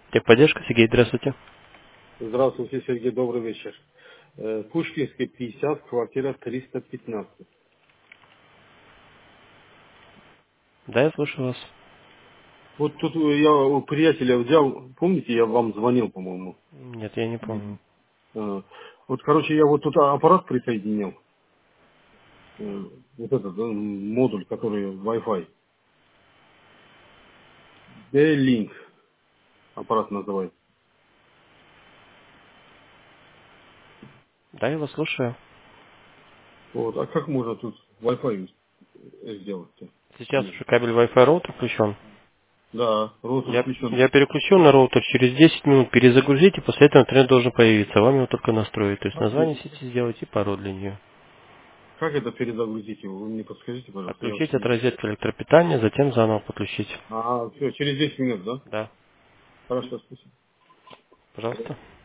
Техподдержка, Сергей, здравствуйте. Здравствуйте, Сергей, добрый вечер. Пушкинская, 50, квартира 315. Да, я слушаю вас. Вот тут я у приятеля взял, помните, я вам звонил, по-моему. Нет, я не помню. Вот, короче, я вот тут аппарат присоединил, вот этот модуль, который Wi-Fi. D-Link аппарат называется. Да, я вас слушаю. Вот, а как можно тут Wi-Fi сделать-то? Сейчас уже кабель Wi-Fi роутер включен. Да, роутер включен. Я переключу на роутер, через 10 минут перезагрузите, после этого интернет должен появиться. Вам его только настроить. То есть название сети сделать и пароль для нее. Как это перезагрузить его? Вы мне подскажите, пожалуйста. Я Отключить вообще от не... розетки электропитания, затем заново подключить. Все, через 10 минут, да? Да, Хорошо, спасибо. пожалуйста.